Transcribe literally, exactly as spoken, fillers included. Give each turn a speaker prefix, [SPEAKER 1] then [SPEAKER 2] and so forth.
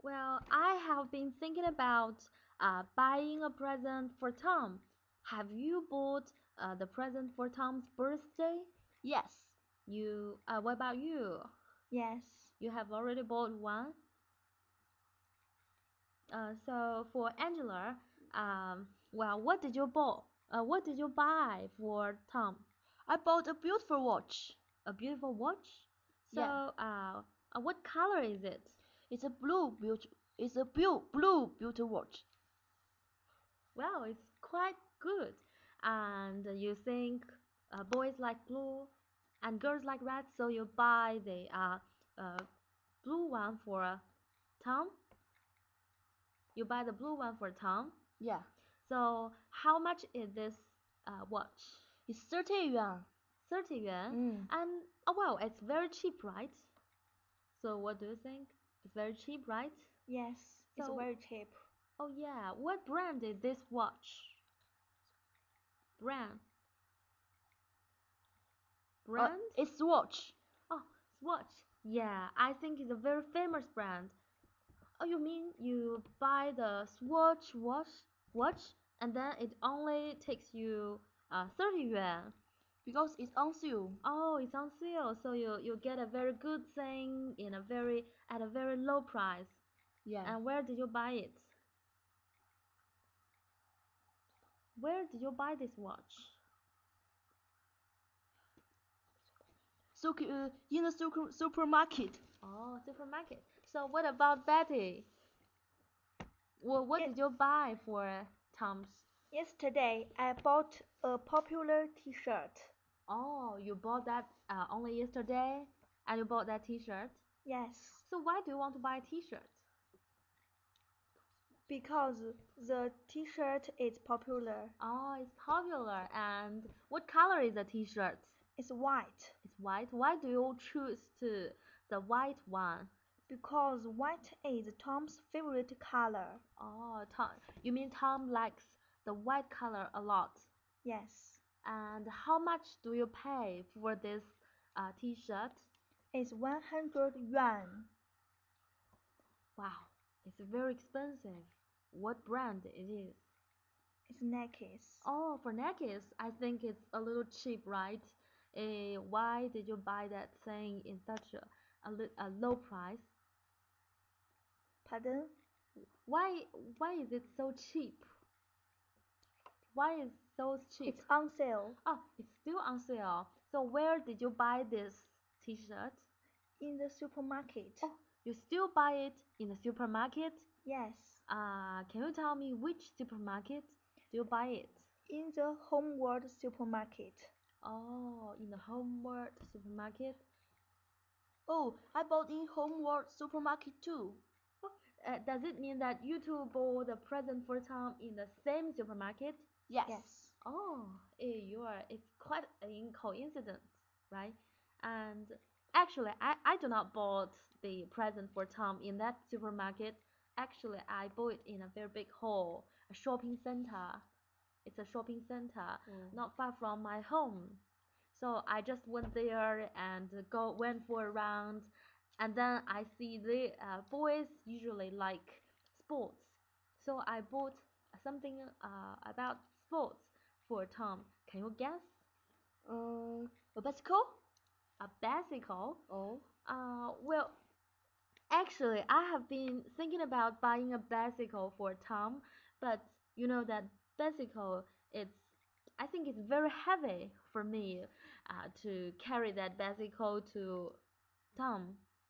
[SPEAKER 1] Well, I have been thinking about uh, buying a present for Tom. Have you bought uh, the present for Tom's birthday?
[SPEAKER 2] Yes.
[SPEAKER 1] You, uh, what about you?
[SPEAKER 2] Yes.
[SPEAKER 1] You have already bought one? Uh, so for Angela, um, well, what did you buy? Uh, what did you buy for Tom?
[SPEAKER 2] I bought a beautiful watch.
[SPEAKER 1] A beautiful watch? So,
[SPEAKER 2] Yeah.
[SPEAKER 1] uh, uh, what color is it?
[SPEAKER 2] It's a blue beauty. It's a blue blue beauty watch.
[SPEAKER 1] Well, it's quite good. And you think uh, boys like blue and girls like red, so you buy the uh, uh, blue one for uh, Tom. You buy the blue one for Tom.
[SPEAKER 2] Yeah.
[SPEAKER 1] So how much is this uh, watch?
[SPEAKER 2] It's thirty yuan.
[SPEAKER 1] thirty yuan.
[SPEAKER 2] Mm.
[SPEAKER 1] And oh well, it's very cheap, right? So what do you think? It's very cheap, right?
[SPEAKER 2] Yes. It's
[SPEAKER 1] So,
[SPEAKER 2] very cheap.
[SPEAKER 1] oh yeah, what brand is this watch? Brand.
[SPEAKER 2] Uh,
[SPEAKER 1] Brand?
[SPEAKER 2] it's watch.
[SPEAKER 1] Oh, Swatch. Yeah, I think it's a very famous brand. Oh, you mean you buy the Swatch watch, watch, and then it only takes you uh, thirty yuan.
[SPEAKER 2] Because it's on sale.
[SPEAKER 1] Oh, it's on sale, so you you get a very good thing in a very at a very low price.
[SPEAKER 2] Yeah.
[SPEAKER 1] And where did you buy it? Where did you buy this watch?
[SPEAKER 2] So uh, in the super, supermarket.
[SPEAKER 1] Oh, supermarket. So what about Betty? Well, what
[SPEAKER 2] Ye-
[SPEAKER 1] did you buy for Tom's?
[SPEAKER 2] Yesterday, I bought a popular T-shirt.
[SPEAKER 1] Oh, you bought that uh, only yesterday, and you bought that T-shirt.
[SPEAKER 2] Yes.
[SPEAKER 1] So why do you want to buy a T-shirt?
[SPEAKER 2] Because the T-shirt is popular.
[SPEAKER 1] Oh, it's popular. And what color is the T-shirt?
[SPEAKER 2] It's white.
[SPEAKER 1] It's white. Why do you choose to the white one?
[SPEAKER 2] Because white is Tom's favorite color.
[SPEAKER 1] Oh, Tom, you mean Tom likes the white color a lot.
[SPEAKER 2] Yes.
[SPEAKER 1] And how much do you pay for this uh, T-shirt?
[SPEAKER 2] It's one hundred yuan.
[SPEAKER 1] Wow, it's very expensive. What brand it is?
[SPEAKER 2] It's necklace.
[SPEAKER 1] Oh, for necklace, I think it's a little cheap, right? Eh, why did you buy that thing in such a, a, li- a low price?
[SPEAKER 2] Pardon?
[SPEAKER 1] Why why is it so cheap? Why is so cheap?
[SPEAKER 2] It's on sale.
[SPEAKER 1] Oh, it's still on sale. So where did you buy this t-shirt?
[SPEAKER 2] In the supermarket.
[SPEAKER 1] Oh, you still buy it in the supermarket?
[SPEAKER 2] Yes.
[SPEAKER 1] Uh, can you tell me which supermarket do you buy it?
[SPEAKER 2] In the Homeworld supermarket.
[SPEAKER 1] Oh, in the Homeward supermarket.
[SPEAKER 2] Oh, I bought in Homeworld supermarket too.
[SPEAKER 1] Oh, uh, does it mean that you two bought the present for Tom in the same supermarket?
[SPEAKER 2] Yes.
[SPEAKER 1] Yes. Oh, eh, you are. It's quite a coincidence, right? And actually, I, I do not bought the present for Tom in that supermarket. Actually, I bought it in a very big hall, a shopping center. It's a shopping center
[SPEAKER 2] Oh.
[SPEAKER 1] not far from my home. So I just went there and go went for a round, and then I see the uh, boys usually like sports, so I bought something uh, about sports for Tom. Can you guess?
[SPEAKER 2] Uh, a bicycle?
[SPEAKER 1] A bicycle?
[SPEAKER 2] Oh.
[SPEAKER 1] Uh, well, actually, I have been thinking about buying a bicycle for Tom, but you know that bicycle, it's I think it's very heavy for me uh, to carry that bicycle to Tom.